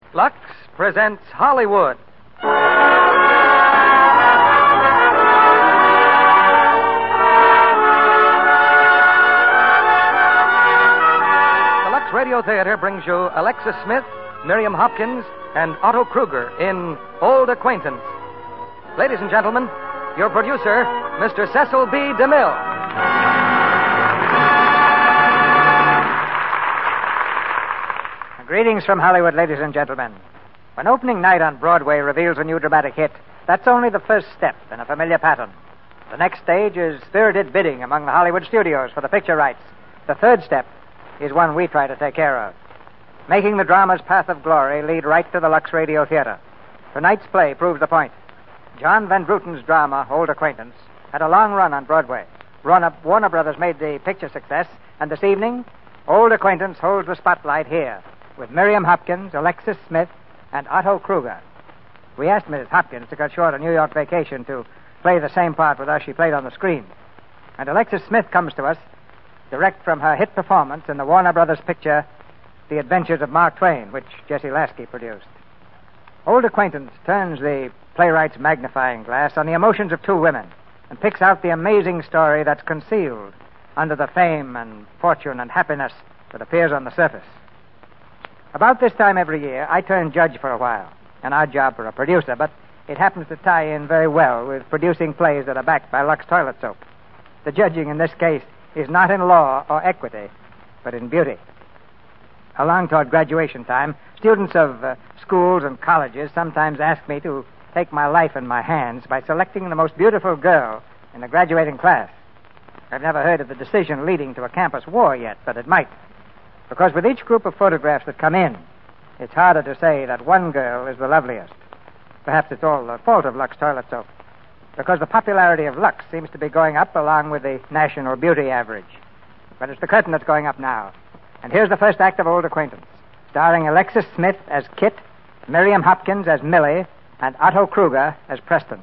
Lux presents Hollywood. The Lux Radio Theater brings you Alexis Smith, Miriam Hopkins, and Otto Kruger in Old Acquaintance. Ladies and gentlemen, your producer, Mr. Cecil B. DeMille. Greetings from Hollywood, ladies and gentlemen. When opening night on Broadway reveals a new dramatic hit, that's only the first step in a familiar pattern. The next stage is spirited bidding among the Hollywood studios for the picture rights. The third step is one we try to take care of, making the drama's path of glory lead right to the Lux Radio Theater. Tonight's play proves the point. John Van Bruten's drama, Old Acquaintance, had a long run on Broadway. Warner Brothers made the picture success, and this evening, Old Acquaintance holds the spotlight here, with Miriam Hopkins, Alexis Smith, and Otto Kruger. We asked Mrs. Hopkins to cut short a New York vacation to play the same part with us she played on the screen. And Alexis Smith comes to us direct from her hit performance in the Warner Brothers picture, The Adventures of Mark Twain, which Jesse Lasky produced. Old Acquaintance turns the playwright's magnifying glass on the emotions of two women and picks out the amazing story that's concealed under the fame and fortune and happiness that appears on the surface. About this time every year, I turn judge for a while, an odd job for a producer, but it happens to tie in very well with producing plays that are backed by Lux Toilet Soap. The judging in this case is not in law or equity, but in beauty. Along toward graduation time, students of schools and colleges sometimes ask me to take my life in my hands by selecting the most beautiful girl in the graduating class. I've never heard of the decision leading to a campus war yet, but it might. Because with each group of photographs that come in, it's harder to say that one girl is the loveliest. Perhaps it's all the fault of Lux Toilet Soap. Because the popularity of Lux seems to be going up along with the national beauty average. But it's the curtain that's going up now. And here's the first act of Old Acquaintance, starring Alexis Smith as Kit, Miriam Hopkins as Millie, and Otto Kruger as Preston.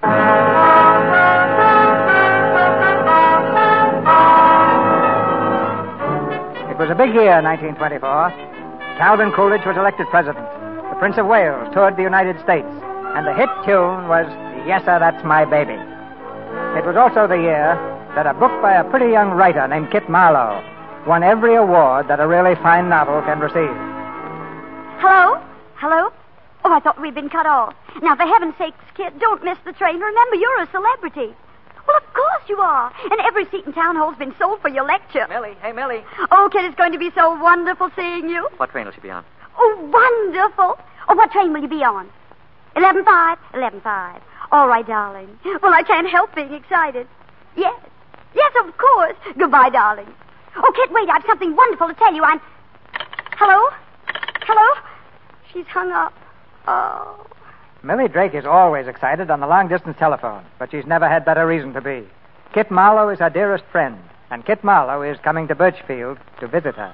It was a big year, 1924. Calvin Coolidge was elected president. The Prince of Wales toured the United States. And the hit tune was Yes, Sir, That's My Baby. It was also the year that a book by a pretty young writer named Kit Marlowe won every award that a really fine novel can receive. Hello? Hello? Oh, I thought we'd been cut off. Now, for heaven's sakes, Kit, don't miss the train. Remember, you're a celebrity. Well, of course you are. And every seat in town hall's been sold for your lecture. Millie, hey, Millie. Oh, Kit, it's going to be so wonderful seeing you. What train will she be on? Oh, wonderful. Oh, what train will you be on? 11:05. 11:05. All right, darling. Well, I can't help being excited. Yes. Yes, of course. Goodbye, darling. Oh, Kit, wait. I've something wonderful to tell you. Hello? Hello? She's hung up. Oh. Millie Drake is always excited on the long-distance telephone, but she's never had better reason to be. Kit Marlowe is her dearest friend, and Kit Marlowe is coming to Birchfield to visit her.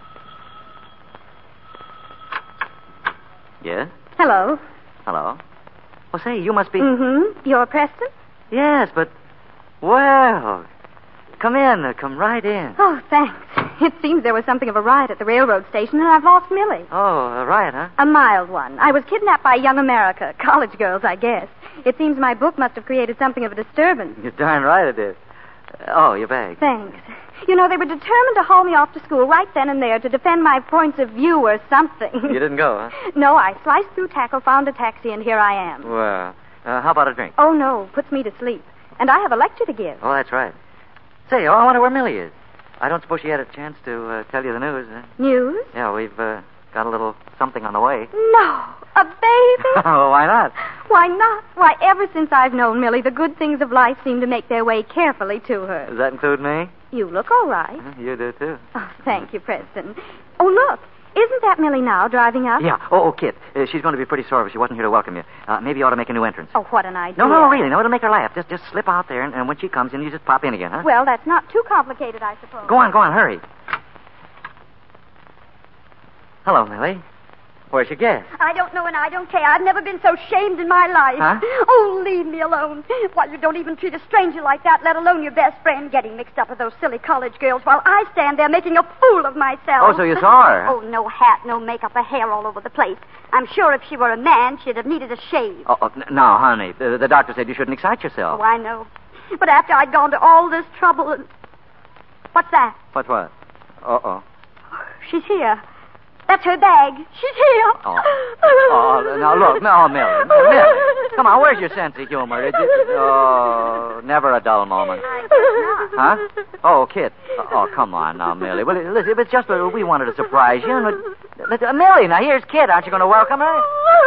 Yes? Hello. Hello. Oh, say, you must be... Mm-hmm. You're Preston? Yes, but... Well... Come in. Come right in. Oh, thanks. It seems there was something of a riot at the railroad station, and I've lost Millie. Oh, a riot, huh? A mild one. I was kidnapped by Young America. College girls, I guess. It seems my book must have created something of a disturbance. You're darn right it did. Oh, your bag. Thanks. You know, they were determined to haul me off to school right then and there to defend my points of view or something. You didn't go, huh? No, I sliced through tackle, found a taxi, and here I am. Well, how about a drink? Oh, no. Puts me to sleep. And I have a lecture to give. Oh, that's right. Say, I wonder where Millie is. I don't suppose she had a chance to tell you the news. News? Yeah, we've got a little something on the way. No. A baby? Oh, why not? Why not? Why, ever since I've known Millie, the good things of life seem to make their way carefully to her. Does that include me? You look all right. You do, too. Oh, thank you, Preston. Oh, look. Isn't that Millie now driving up? Yeah. Oh, Kit. She's going to be pretty sore if she wasn't here to welcome you. Maybe you ought to make a new entrance. Oh, what an idea. No, really. No, it'll make her laugh. Just slip out there, and when she comes in, you just pop in again, huh? Well, that's not too complicated, I suppose. Go on. Hurry. Hello, Millie. Where's your guess? I don't know and I don't care. I've never been so shamed in my life. Huh? Oh, leave me alone. Why, you don't even treat a stranger like that, let alone your best friend, getting mixed up with those silly college girls while I stand there making a fool of myself. Oh, so you saw her? Oh, no hat, no makeup, her hair all over the place. I'm sure if she were a man, she'd have needed a shave. No, honey. The doctor said you shouldn't excite yourself. Oh, I know. But after I'd gone to all this trouble and... What's that? What? Uh-oh. She's here. That's her bag. She's here. Now, look. No, Millie. Millie. Come on, where's your sense of humor? Never a dull moment. I guess not. Huh? Oh, Kit. Oh, come on now, Millie. Well, listen, if it's just we wanted to surprise you. Millie, now here's Kit. Aren't you going to welcome her?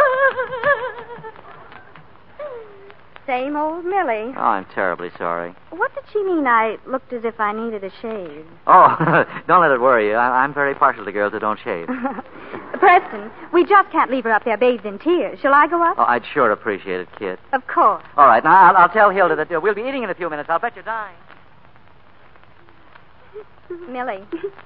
Same old Millie. Oh, I'm terribly sorry. What did she mean I looked as if I needed a shave? Oh, don't let it worry you. I'm very partial to girls who don't shave. Preston, we just can't leave her up there bathed in tears. Shall I go up? Oh, I'd sure appreciate it, Kit. Of course. All right, now I'll tell Hilda that we'll be eating in a few minutes. I'll bet you're dying. Millie.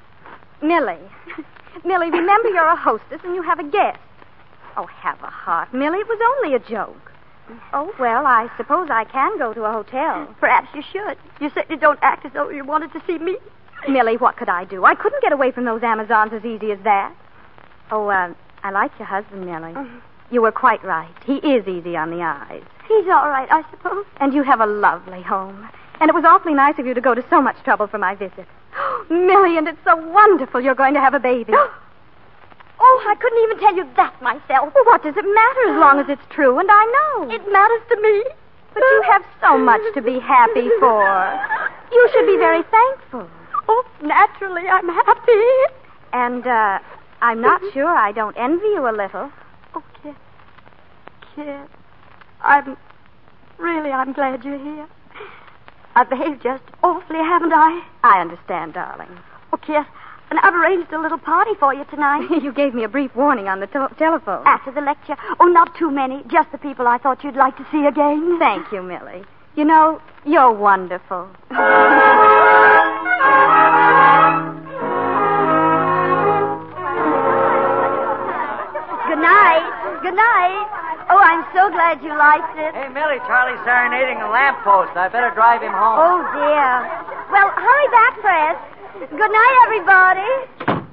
Millie, remember you're a hostess and you have a guest. Oh, have a heart, Millie. It was only a joke. Oh, well, I suppose I can go to a hotel. Perhaps you should. You certainly don't act as though you wanted to see me. Millie, what could I do? I couldn't get away from those Amazons as easy as that. Oh, I like your husband, Millie. You were quite right. He is easy on the eyes. He's all right, I suppose. And you have a lovely home. And it was awfully nice of you to go to so much trouble for my visit. Millie, and it's so wonderful you're going to have a baby. Oh, I couldn't even tell you that myself. Well, what does it matter as long as it's true, and I know. It matters to me. But you have so much to be happy for. You should be very thankful. Oh, naturally, I'm happy. And, I'm not sure I don't envy you a little. Oh, Kit, I'm glad you're here. I've behaved just awfully, haven't I? I understand, darling. Oh, Kit, and I've arranged a little party for you tonight. You gave me a brief warning on the telephone. After the lecture. Oh, not too many. Just the people I thought you'd like to see again. Thank you, Millie. You know, you're wonderful. Good night. Oh, I'm so glad you liked it. Hey, Millie, Charlie's serenading a lamppost. I better drive him home. Oh, dear. Well, hurry back, Fred. Good night, everybody.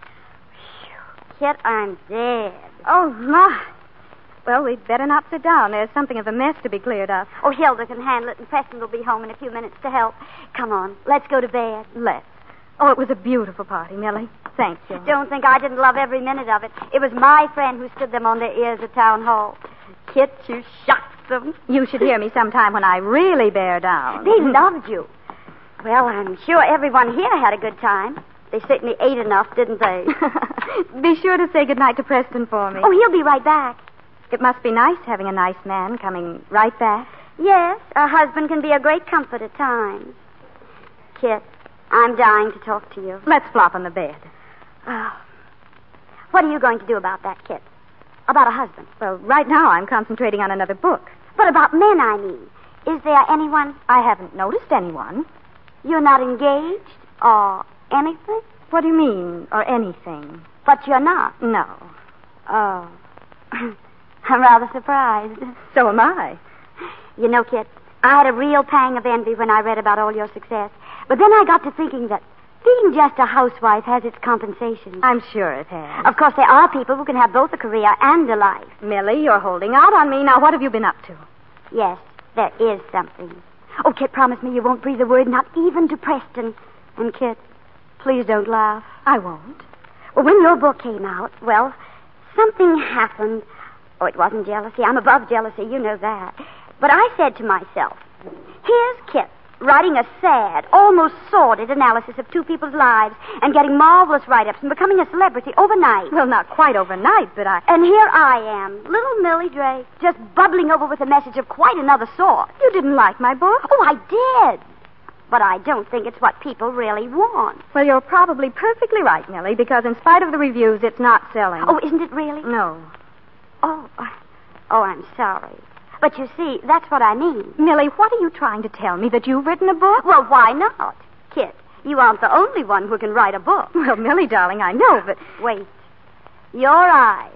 Kit, I'm dead. Oh, my. Well, we'd better not sit down. There's something of a mess to be cleared up. Oh, Hilda can handle it, and Preston will be home in a few minutes to help. Come on, let's go to bed. Let's. Oh, it was a beautiful party, Millie. Thank you. Don't think I didn't love every minute of it. It was my friend who stood them on their ears at Town Hall. Kit, you shocked them. You should hear me sometime when I really bear down. They loved you. Well, I'm sure everyone here had a good time. They certainly ate enough, didn't they? Be sure to say goodnight to Preston for me. Oh, he'll be right back. It must be nice having a nice man coming right back. Yes, a husband can be a great comfort at times. Kit, I'm dying to talk to you. Let's flop on the bed. Oh. What are you going to do about that, Kit? About a husband? Well, right now I'm concentrating on another book. But about men, I mean. Is there anyone? I haven't noticed anyone. You're not engaged? Or anything? What do you mean, or anything? But you're not? No. Oh. I'm rather surprised. So am I. You know, Kit, I had a real pang of envy when I read about all your success. But then I got to thinking that being just a housewife has its compensations. I'm sure it has. Of course, there are people who can have both a career and a life. Millie, you're holding out on me. Now, what have you been up to? Yes, there is something. Oh, Kit, promise me you won't breathe a word, not even to Preston. And, Kit, please don't laugh. I won't. Well, when your book came out, well, something happened. Oh, it wasn't jealousy. I'm above jealousy. You know that. But I said to myself, here's Kit writing a sad, almost sordid analysis of two people's lives and getting marvelous write-ups and becoming a celebrity overnight. Well, not quite overnight, but And here I am, little Millie Drake, just bubbling over with a message of quite another sort. You didn't like my book? Oh, I did. But I don't think it's what people really want. Well, you're probably perfectly right, Millie, because in spite of the reviews, it's not selling. Oh, isn't it really? No. Oh, I'm sorry. But you see, that's what I mean. Millie, what are you trying to tell me, that you've written a book? Well, why not? Kit, you aren't the only one who can write a book. Well, Millie, darling, I know, but... Wait. Your eyes.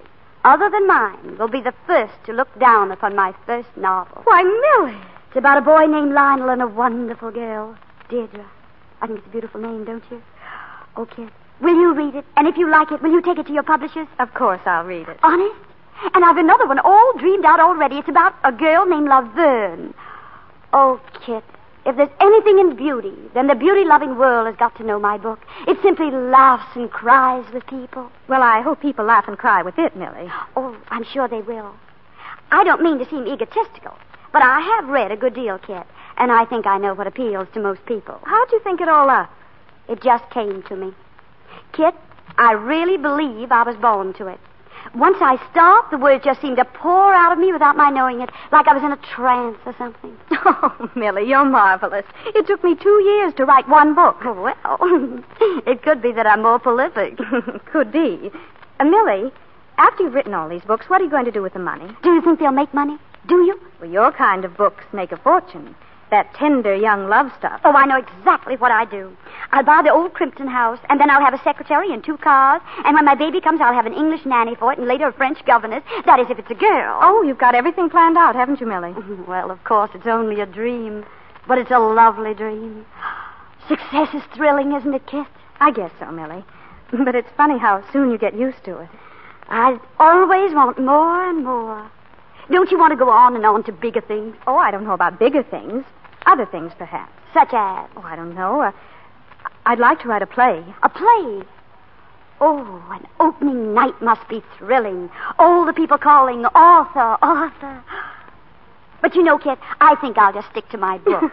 other than mine will be the first to look down upon my first novel. Why, Millie. It's about a boy named Lionel and a wonderful girl, Deirdre. I think it's a beautiful name, don't you? Oh, kid, will you read it? And if you like it, will you take it to your publishers? Of course I'll read it. Honest? And I've another one all dreamed out already. It's about a girl named Laverne. Oh, Kit, if there's anything in beauty, then the beauty-loving world has got to know my book. It simply laughs and cries with people. Well, I hope people laugh and cry with it, Millie. Oh, I'm sure they will. I don't mean to seem egotistical, but I have read a good deal, Kit, and I think I know what appeals to most people. How'd you think it all up? It just came to me. Kit, I really believe I was born to it. Once I stopped, the words just seemed to pour out of me without my knowing it, like I was in a trance or something. Oh, Millie, you're marvelous. It took me 2 years to write one book. Oh, well, it could be that I'm more prolific. Could be. Millie, after you've written all these books, what are you going to do with the money? Do you think they'll make money? Do you? Well, your kind of books make a fortune. That tender young love stuff. Oh, I know exactly what I do. I'll buy the old Crimpton house, and then I'll have a secretary and 2 cars, and when my baby comes, I'll have an English nanny for it, and later a French governess. That is, if it's a girl. Oh, you've got everything planned out, haven't you, Millie? Well, of course, it's only a dream, but it's a lovely dream. Success is thrilling, isn't it, Kit? I guess so, Millie. But it's funny how soon you get used to it. I always want more and more. Don't you want to go on and on to bigger things? Oh, I don't know about bigger things. Other things, perhaps. Such as? Oh, I don't know. I'd like to write a play. A play? Oh, an opening night must be thrilling. All the people calling, author, author. But you know, Kit, I think I'll just stick to my book.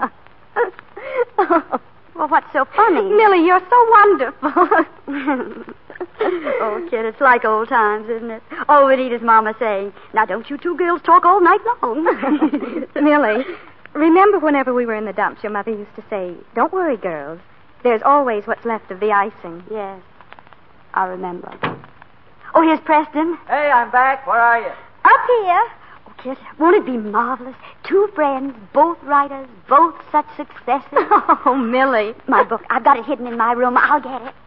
Well, what's so funny? Millie, you're so wonderful. Oh, Kit, it's like old times, isn't it? Oh, Anita's mama saying, now don't you 2 girls talk all night long. Millie, remember whenever we were in the dumps, your mother used to say, don't worry, girls. There's always what's left of the icing. Yes, I remember. Oh, here's Preston. Hey, I'm back. Where are you? Up here. Oh, Kit, won't it be marvelous? 2 friends, both writers, both such successes. Oh, Millie. My book, I've got it hidden in my room. I'll get it.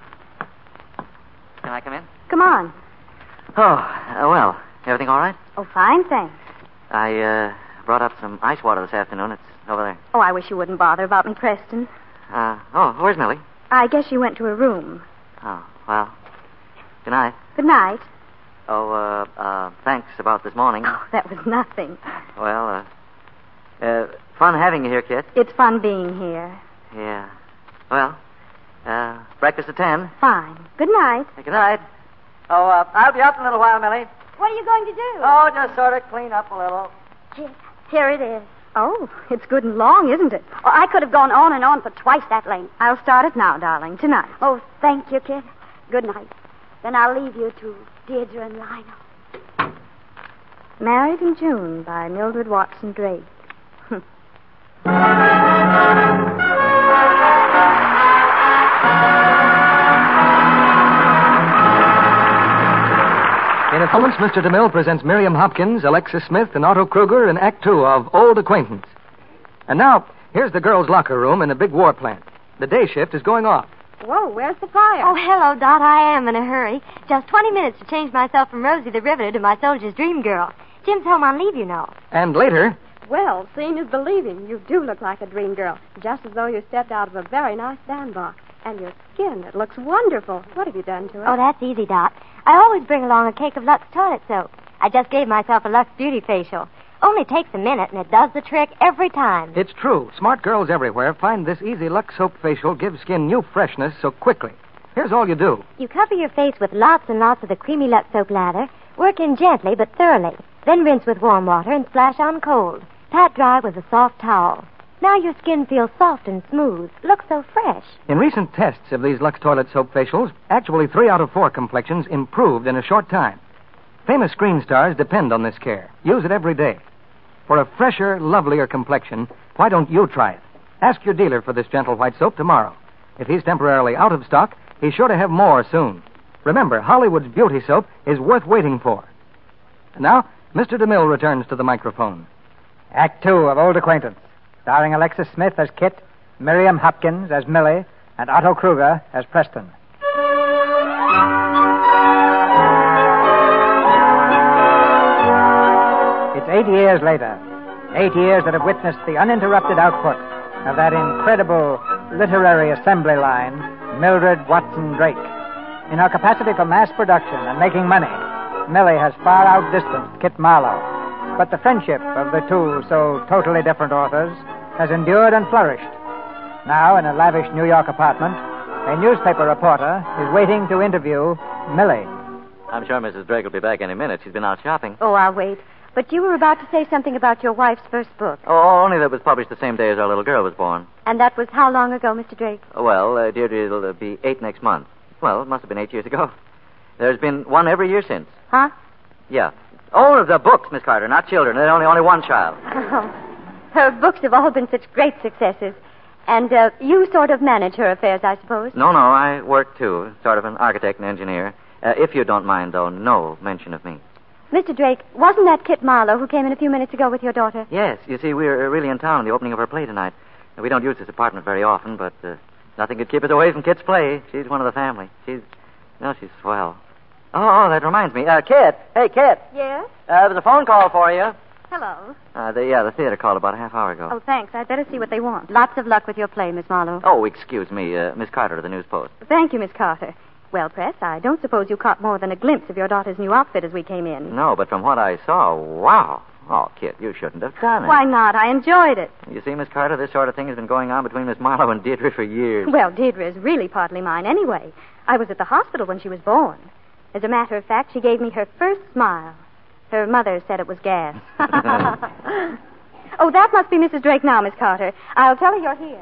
Can I come in? Come on. Oh, well, everything all right? Oh, fine, thanks. I brought up some ice water this afternoon. It's over there. Oh, I wish you wouldn't bother about me, Preston. Where's Millie? I guess she went to her room. Oh, well, good night. Good night. Oh, thanks about this morning. Oh, that was nothing. Well, fun having you here, Kit. It's fun being here. Yeah. Well, breakfast at 10. Fine. Good night. Good night. Oh, I'll be up in a little while, Millie. What are you going to do? Oh, just sort of clean up a little. Kit, here it is. Oh, it's good and long, isn't it? Oh, I could have gone on and on for twice that length. I'll start it now, darling, tonight. Oh, thank you, Kit. Good night. Then I'll leave you to Deirdre and Lionel. Married in June by Mildred Watson Drake. In a few moments, Mr. DeMille presents Miriam Hopkins, Alexis Smith, and Otto Kruger in Act 2 of Old Acquaintance. And now, here's the girls' locker room in the big war plant. The day shift is going off. Whoa, where's the fire? Oh, hello, Dot. I am in a hurry. Just 20 minutes to change myself from Rosie the Riveter to my soldier's dream girl. Jim's home on leave, you know. And later, Well, seeing is believing. You do look like a dream girl, just as though you stepped out of a very nice bandbox. And your skin, it looks wonderful. What have you done to it? Oh, that's easy, Dot. I always bring along a cake of Lux toilet soap. I just gave myself a Lux Beauty facial. Only takes a minute, and it does the trick every time. it's true. Smart girls everywhere find this easy Lux Soap facial gives skin new freshness so quickly. Here's all you do. You cover your face with lots and lots of the creamy Lux soap lather. Work in gently but thoroughly. Then rinse with warm water and splash on cold. Pat dry with a soft towel. Now your skin feels soft and smooth. Looks so fresh. In recent tests of these Lux Toilet Soap facials, actually 3 out of 4 complexions improved in a short time. Famous screen stars depend on this care. Use it every day. For a fresher, lovelier complexion, why don't you try it? Ask your dealer for this gentle white soap tomorrow. If he's temporarily out of stock, he's sure to have more soon. Remember, Hollywood's beauty soap is worth waiting for. And now, Mr. DeMille returns to the microphone. Act 2 of Old Acquaintance, starring Alexis Smith as Kit, Miriam Hopkins as Millie, and Otto Kruger as Preston. 8 years later. 8 years that have witnessed the uninterrupted output of that incredible literary assembly line, Mildred Watson Drake. In her capacity for mass production and making money, Millie has far outdistanced Kit Marlowe. But the friendship of the two so totally different authors has endured and flourished. Now, in a lavish New York apartment, a newspaper reporter is waiting to interview Millie. I'm sure Mrs. Drake will be back any minute. She's been out shopping. Oh, I'll wait. But you were about to say something about your wife's first book. Oh, only that it was published the same day as our little girl was born. And that was how long ago, Mr. Drake? Well, Deirdre, it'll be 8 next month. Well, it must have been 8 years ago. There's been one every year since. Huh? Yeah. Oh, the books, Miss Carter, not children. There's only one child. Oh. Her books have all been such great successes. And you sort of manage her affairs, I suppose? No, I work, too. Sort of an architect and engineer. If you don't mind, though, no mention of me. Mr. Drake, wasn't that Kit Marlowe who came in a few minutes ago with your daughter? Yes. You see, we're really in town, the opening of her play tonight. We don't use this apartment very often, but nothing could keep us away from Kit's play. She's one of the family. She's swell. Oh, that reminds me. Kit. Hey, Kit. Yes? There was a phone call for you. Hello. The theater called about a half hour ago. Oh, thanks. I'd better see what they want. Lots of luck with your play, Miss Marlowe. Oh, excuse me. Miss Carter of the News Post. Thank you, Miss Carter. Well, Press, I don't suppose you caught more than a glimpse of your daughter's new outfit as we came in. No, but from what I saw, wow. Oh, Kit, you shouldn't have done it. Why not? I enjoyed it. You see, Miss Carter, this sort of thing has been going on between Miss Marlowe and Deirdre for years. Well, Deirdre is really partly mine anyway. I was at the hospital when she was born. As a matter of fact, she gave me her first smile. Her mother said it was gas. Oh, that must be Mrs. Drake now, Miss Carter. I'll tell her you're here.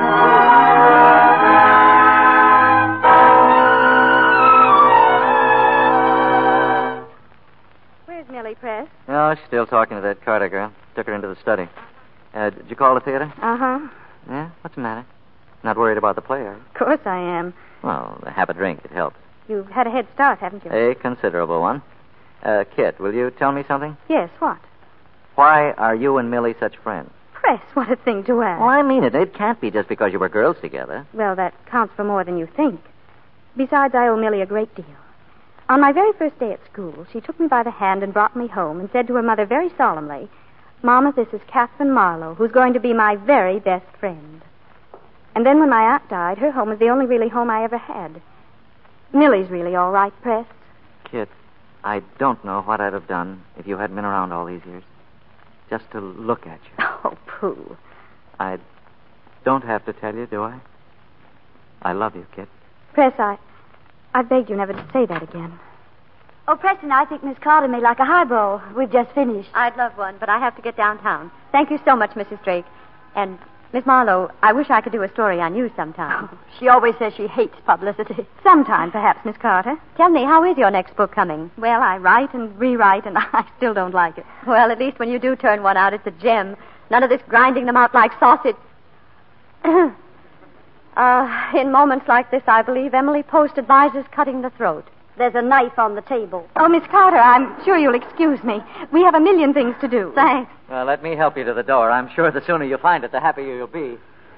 Where's Millie, Press? Oh, she's still talking to that Carter girl. Took her into the study. Did you call the theater? Uh-huh. Yeah? What's the matter? Not worried about the play, are you? Of course I am. Well, have a drink. It helps. You've had a head start, haven't you? A considerable one. Kit, will you tell me something? Yes, what? Why are you and Millie such friends? Press, what a thing to ask. Well, I mean it. It can't be just because you were girls together. Well, that counts for more than you think. Besides, I owe Millie a great deal. On my very first day at school, she took me by the hand and brought me home and said to her mother very solemnly, "Mama, this is Catherine Marlowe, who's going to be my very best friend." And then when my aunt died, her home was the only really home I ever had. Millie's really all right, Press. Kit, I don't know what I'd have done if you hadn't been around all these years. Just to look at you. Oh, pooh. I don't have to tell you, do I? I love you, Kit. Press, I begged you never to say that again. Oh, Preston, I think Miss Carter may like a highball. We've just finished. I'd love one, but I have to get downtown. Thank you so much, Mrs. Drake. And, Miss Marlowe, I wish I could do a story on you sometime. Oh, she always says she hates publicity. Sometime, perhaps, Miss Carter. Tell me, how is your next book coming? Well, I write and rewrite, and I still don't like it. Well, at least when you do turn one out, it's a gem. None of this grinding them out like sausage. In moments like this, I believe Emily Post advises cutting the throat. There's a knife on the table. Oh, Miss Carter, I'm sure you'll excuse me. We have a million things to do. Thanks. Well, let me help you to the door. I'm sure the sooner you find it, the happier you'll be.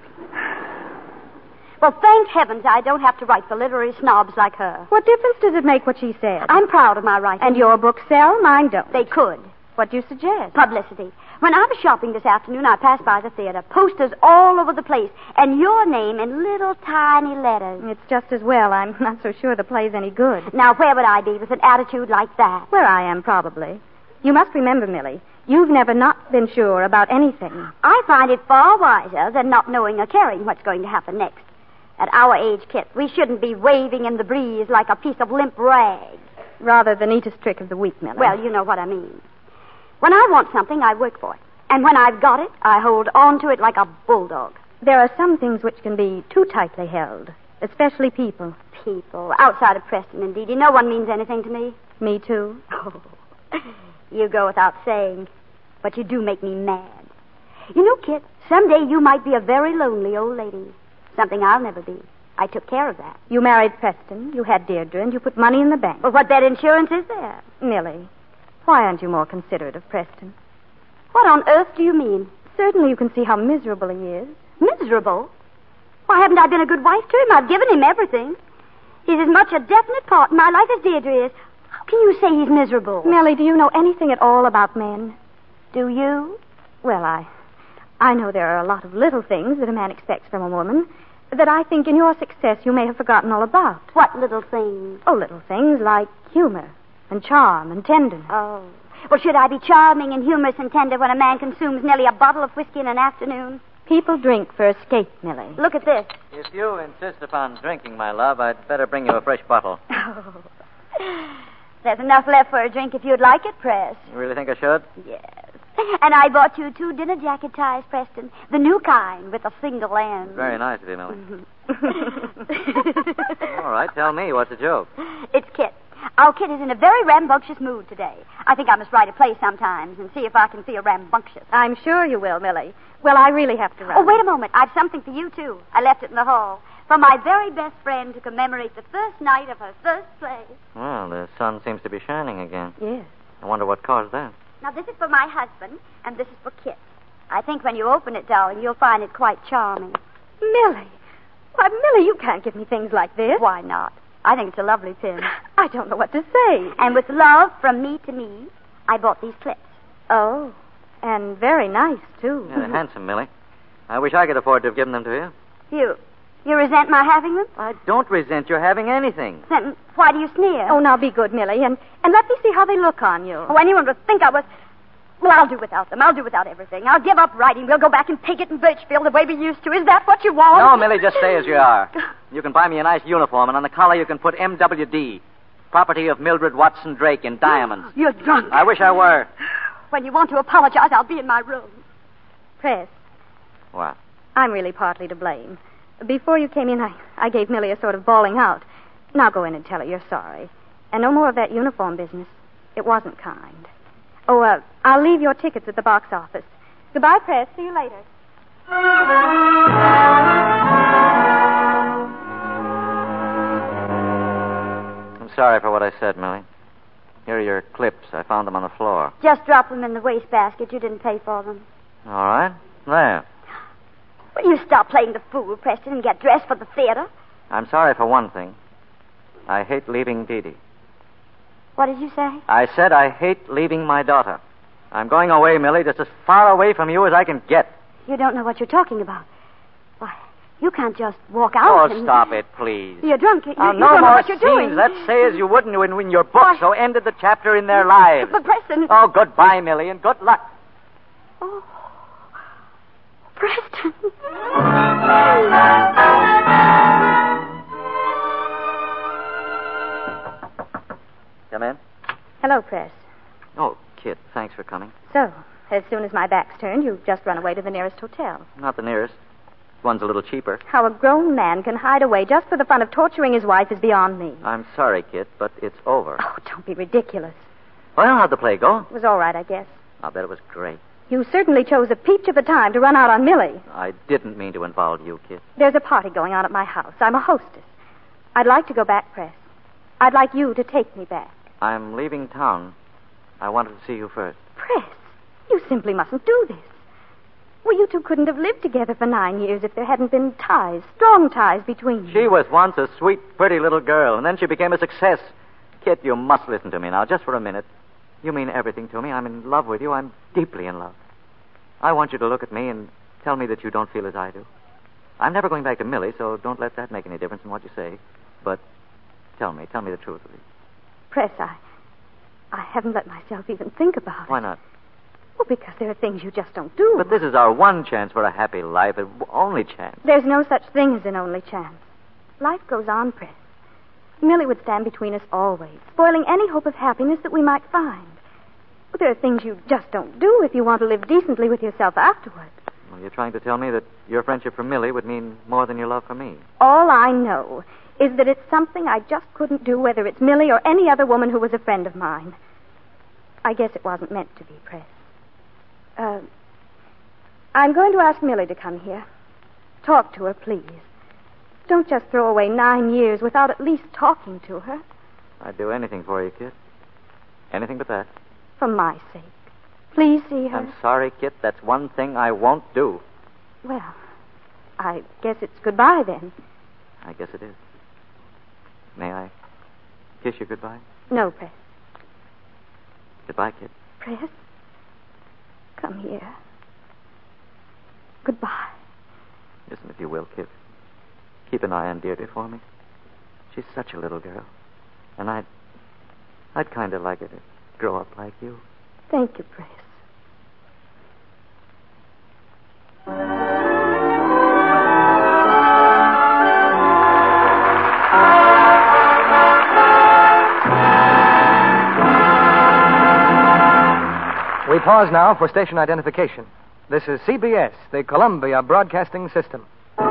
Well, thank heavens I don't have to write for literary snobs like her. What difference does it make what she said? I'm proud of my writing. And your books sell, mine don't. They could. What do you suggest? Publicity. When I was shopping this afternoon, I passed by the theater. Posters all over the place. And your name in little tiny letters. It's just as well. I'm not so sure the play's any good. Now, where would I be with an attitude like that? Where I am, probably. You must remember, Millie, you've never not been sure about anything. I find it far wiser than not knowing or caring what's going to happen next. At our age, Kit, we shouldn't be waving in the breeze like a piece of limp rag. Rather the neatest trick of the week, Millie. Well, you know what I mean. When I want something, I work for it. And when I've got it, I hold on to it like a bulldog. There are some things which can be too tightly held, especially people. People. Outside of Preston, indeed. No one means anything to me. Me, too. Oh, you go without saying. But you do make me mad. You know, Kit, someday you might be a very lonely old lady. Something I'll never be. I took care of that. You married Preston, you had Deirdre, and you put money in the bank. Well, what bad insurance is there? Millie, why aren't you more considerate of Preston? What on earth do you mean? Certainly you can see how miserable he is. Miserable? Why, haven't I been a good wife to him? I've given him everything. He's as much a definite part in my life as Deirdre is. How can you say he's miserable? Millie, do you know anything at all about men? Do you? Well, I know there are a lot of little things that a man expects from a woman that I think in your success you may have forgotten all about. What little things? Oh, little things like humor and charm and tenderness. Oh. Well, should I be charming and humorous and tender when a man consumes nearly a bottle of whiskey in an afternoon? People drink for escape, Millie. Look at this. If you insist upon drinking, my love, I'd better bring you a fresh bottle. Oh. There's enough left for a drink if you'd like it, Press. You really think I should? Yes. And I bought you 2 dinner jacket ties, Preston. The new kind with a single end. Very nice of you, Millie. All right, tell me, what's the joke? It's Kit. Our Kit is in a very rambunctious mood today. I think I must write a play sometimes and see if I can feel rambunctious. I'm sure you will, Millie. Well, I really have to run. Oh, wait a moment. I've something for you, too. I left it in the hall. From my very best friend to commemorate the first night of her first play. Well, the sun seems to be shining again. Yes. I wonder what caused that. Now, this is for my husband, and this is for Kit. I think when you open it, darling, you'll find it quite charming. Millie. Why, Millie, you can't give me things like this. Why not? I think it's a lovely pin. I don't know what to say. And with love from me to me, I bought these clips. Oh, and very nice, too. Yeah, they're handsome, Millie. I wish I could afford to have given them to you. You resent my having them? I don't resent your having anything. Then why do you sneer? Oh, now be good, Millie, and let me see how they look on you. Oh, anyone would think I was... Well, I'll do without them. I'll do without everything. I'll give up writing. We'll go back and take it in Birchfield the way we used to. Is that what you want? No, Millie, just stay as you are. You can buy me a nice uniform, and on the collar you can put MWD, property of Mildred Watson Drake in diamonds. You're drunk. I wish I were. When you want to apologize, I'll be in my room. Press, What? I'm really partly to blame. Before you came in, I gave Millie a sort of bawling out. Now go in and tell her you're sorry. And no more of that uniform business. It wasn't kind. Oh, I'll leave your tickets at the box office. Goodbye, Press. See you later. I'm sorry for what I said, Millie. Here are your clips. I found them on the floor. Just drop them in the wastebasket. You didn't pay for them. All right. There. Will you stop playing the fool, Preston, and get dressed for the theater? I'm sorry for one thing. I hate leaving Dee Dee. What did you say? I said I hate leaving my daughter. I'm going away, Millie, just as far away from you as I can get. You don't know what you're talking about. Why, you can't just walk out Oh, stop it, please. You're drunk. You no don't know more what you're doing. scenes. Let's say as you wouldn't when your book so ended the chapter in their lives. But Preston... Oh, goodbye, Millie, and good luck. Oh, Preston. Come in. Hello, Press. Oh, Kit, thanks for coming. So, as soon as my back's turned, you've just run away to the nearest hotel. Not the nearest. One's a little cheaper. How a grown man can hide away just for the fun of torturing his wife is beyond me. I'm sorry, Kit, but it's over. Oh, don't be ridiculous. Well, how'd the play go? It was all right, I guess. I'll bet it was great. You certainly chose a peach of the time to run out on Millie. I didn't mean to involve you, Kit. There's a party going on at my house. I'm a hostess. I'd like to go back, Press. I'd like you to take me back. I'm leaving town. I wanted to see you first. Press, you simply mustn't do this. Well, you two couldn't have lived together for 9 years if there hadn't been ties, strong ties between you. She was once a sweet, pretty little girl, and then she became a success. Kit, you must listen to me now, just for a minute. You mean everything to me. I'm in love with you. I'm deeply in love. I want you to look at me and tell me that you don't feel as I do. I'm never going back to Millie, so don't let that make any difference in what you say. But tell me the truth of it. Press, I haven't let myself even think about it. Why not? Well, because there are things you just don't do. But this is our one chance for a happy life, an only chance. There's no such thing as an only chance. Life goes on, Press. Millie would stand between us always, spoiling any hope of happiness that we might find. But there are things you just don't do if you want to live decently with yourself afterward. Well, you're trying to tell me that your friendship for Millie would mean more than your love for me. All I know is that it's something I just couldn't do, whether it's Millie or any other woman who was a friend of mine. I guess it wasn't meant to be, Press. I'm going to ask Millie to come here. Talk to her, please. Don't just throw away 9 years without at least talking to her. I'd do anything for you, Kit. Anything but that. For my sake. Please see her. I'm sorry, Kit. That's one thing I won't do. Well, I guess it's goodbye then. I guess it is. May I kiss you goodbye? No, Press. Goodbye, Kit. Press? come here. Goodbye. Listen, if you will, Kit. Keep an eye on Deirdre for me. She's such a little girl. And I'd kind of like her to grow up like you. Thank you, Pres. We pause now for station identification. This is CBS, the Columbia Broadcasting System.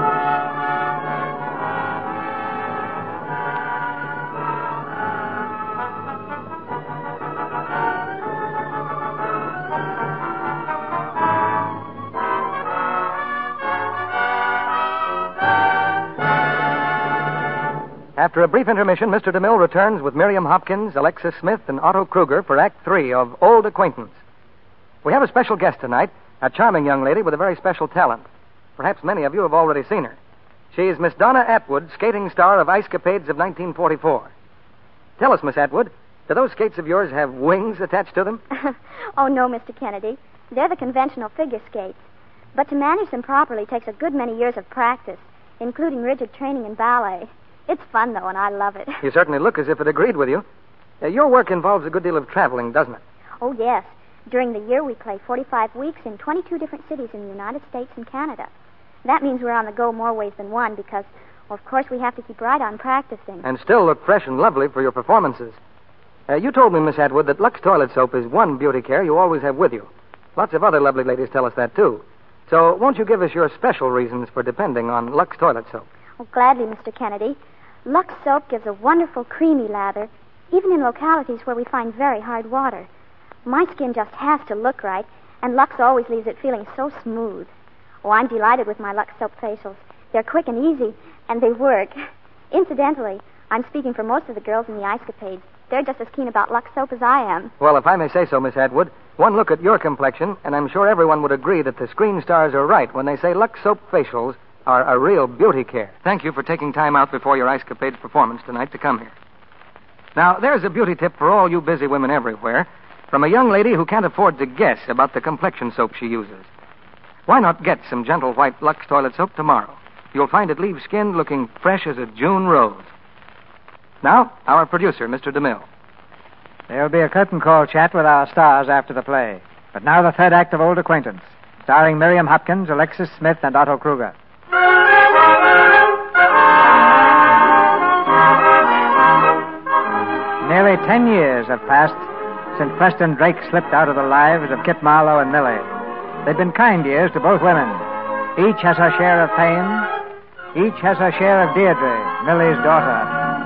After a brief intermission, Mr. DeMille returns with Miriam Hopkins, Alexis Smith, and Otto Kruger for Act 3 of Old Acquaintance. We have a special guest tonight, a charming young lady with a very special talent. Perhaps many of you have already seen her. She is Miss Donna Atwood, skating star of Ice Capades of 1944. Tell us, Miss Atwood, do those skates of yours have wings attached to them? Oh, no, Mr. Kennedy. They're the conventional figure skates. But to manage them properly takes a good many years of practice, including rigid training in ballet. It's fun, though, and I love it. You certainly look as if it agreed with you. Your work involves a good deal of traveling, doesn't it? Oh, yes. During the year, we play 45 weeks in 22 different cities in the United States and Canada. That means we're on the go more ways than one because, well, of course, we have to keep right on practicing. And still look fresh and lovely for your performances. You told me, Miss Atwood, that Lux Toilet Soap is one beauty care you always have with you. Lots of other lovely ladies tell us that, too. So won't you give us your special reasons for depending on Lux Toilet Soap? Oh, gladly, Mr. Kennedy. Lux Soap gives a wonderful creamy lather, even in localities where we find very hard water. My skin just has to look right, and Lux always leaves it feeling so smooth. Oh, I'm delighted with my Lux Soap facials. They're quick and easy, and they work. Incidentally, I'm speaking for most of the girls in the Ice Capades. They're just as keen about Lux Soap as I am. Well, if I may say so, Miss Atwood, one look at your complexion, and I'm sure everyone would agree that the screen stars are right when they say Lux Soap facials are a real beauty care. Thank you for taking time out before your Ice Capades performance tonight to come here. Now, there's a beauty tip for all you busy women everywhere, from a young lady who can't afford to guess about the complexion soap she uses. Why not get some gentle white Lux Toilet Soap tomorrow? You'll find it leaves skin looking fresh as a June rose. Now, our producer, Mr. DeMille. There'll be a curtain call chat with our stars after the play. But now the third act of Old Acquaintance, starring Miriam Hopkins, Alexis Smith, and Otto Kruger. Nearly 10 years have passed since Preston Drake slipped out of the lives of Kit Marlowe and Millie. They've been kind years to both women. Each has her share of pain. Each has her share of Deirdre, Millie's daughter.